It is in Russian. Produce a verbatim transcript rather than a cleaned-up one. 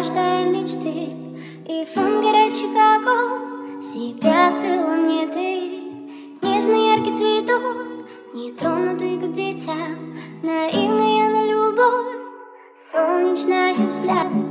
рождая мечты, и фон горячих огонь себя открыла мне ты. Нежный яркий цветок, нетронутый, как дитя, наивная на любовь, солнечная вся.